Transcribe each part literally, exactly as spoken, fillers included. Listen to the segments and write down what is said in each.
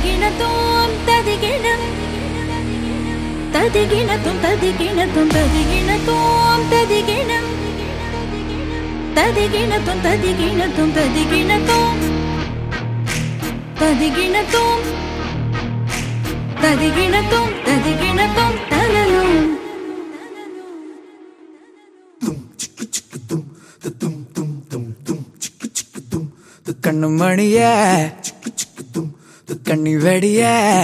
ததிகிணத்தும் ததிகிணம் ததிகிணத்தும் ததிகிணத்தும் ததிகிணத்தும் ததிகிணம் ததிகிணத்தும் ததிகிணத்தும் ததிகிணத்தும் ததிகிணத்தும் ததிகிணத்தும் ததிகிணத்தும் தலலும் கண்ணு மணிய கண்ணி வெடிய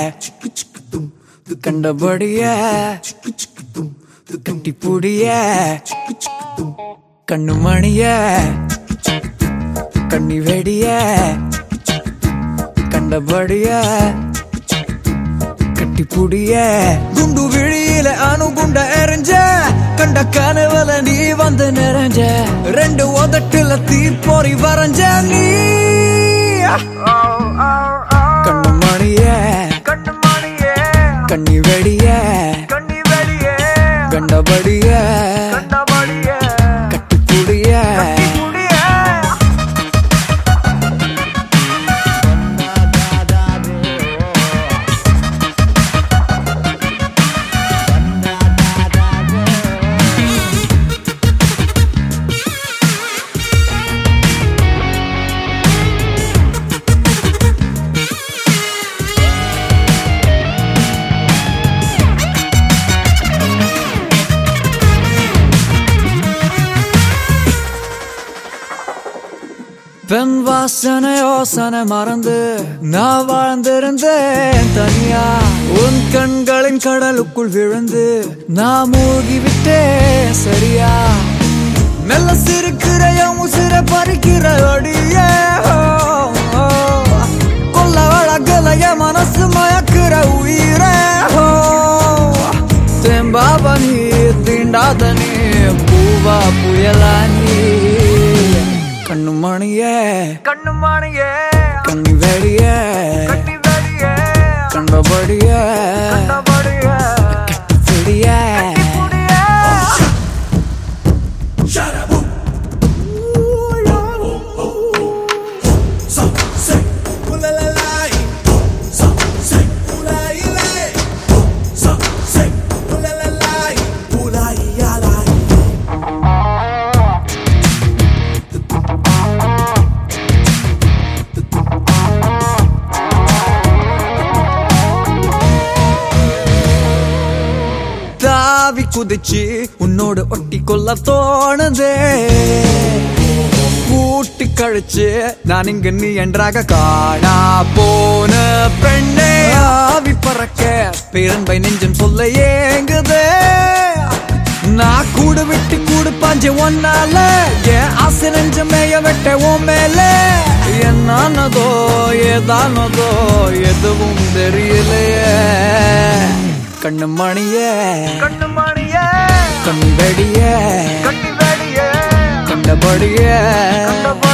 கண்டபடிய கட்டி புடிய கண்ணு மணிய கண்ணி வெடிய கண்டபடிய கட்டி புடிய குண்டு விழியில அணுகுண்ட எரிஞ்ச கண்ட கனவுல நீ வந்து நிறைஞ்ச ரெண்டு உதட்டுல தீப்பொறி வரைஞ்ச நீ கண்ணு மணிய கண்ணு மணியே கண்ணி வெடிய கண்ணி வெளியே கண்டபடிய கண்டபடியே கட்டி புடிய முடியே பெண் வாசனை யோசனை மறந்து நான் வாழ்ந்திருந்தேன் தனியா உன் கண்களின் கடலுக்குள் விழுந்து நான் மூழ்கி விட்டேன் சரியா மெல்ல சிரிக்கிற உசிர பறிக்கிற அடியே கொல்ல வழக்கலைய மனசு மயக்கிற உயிரே தேம்பாவ நீ தீண்டாத நீ பூவா புயலா நீ கண்ணு மணிய கண்ணு மணியே கண்ணி வெடிய கண்ணி வெளியே கண்டபடிய கண்டபடியே புடிய தாவி குதிச்சு உன்னோடு ஒட்டி கொள்ள தோணுதே கூட்டி கழிச்சு நான் இங்க நீ என்றாக காணா போன பெண்ணே ஆவி பறக்க பேரன்பை நெஞ்சம் சொல்ல ஏங்குதே நான் கூடு விட்டு கூடு பாஞ்ச ஒன்னால என் ஆசை நெஞ்ச மேய வெட்ட உன் மேல என்னானதோ ஏதானதோ எதுவும் தெரியலையே கண்ணு மணிய கண்ணு மணியே கண் வெடிய கண்ணி வெளியே கண்டபடிய கண்டபடியே